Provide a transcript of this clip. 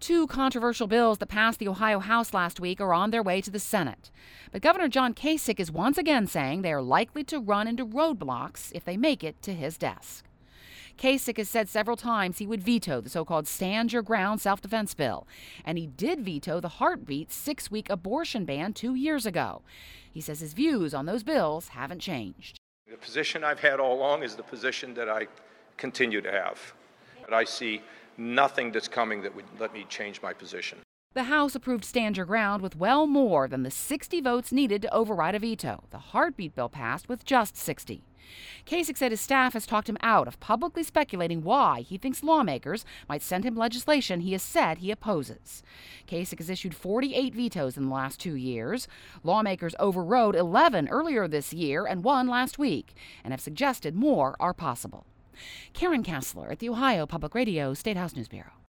Two controversial bills that passed the Ohio House last week are on their way to the Senate. But Governor John Kasich is once again saying they are likely to run into roadblocks if they make it to his desk. Kasich has said several times he would veto the so-called Stand Your Ground self-defense bill, and he did veto the Heartbeat 6-week abortion ban 2 years ago. He says his views on those bills haven't changed. The position I've had all along is the position that I continue to have. But I see nothing that's coming that would let me change my position. The House approved Stand Your Ground with well more than the 60 votes needed to override a veto. The Heartbeat bill passed with just 60. Kasich said his staff has talked him out of publicly speculating why he thinks lawmakers might send him legislation he has said he opposes. Kasich has issued 48 vetoes in the last 2 years. Lawmakers overrode 11 earlier this year and 1 last week, and have suggested more are possible. Karen Kassler at the Ohio Public Radio State House News Bureau.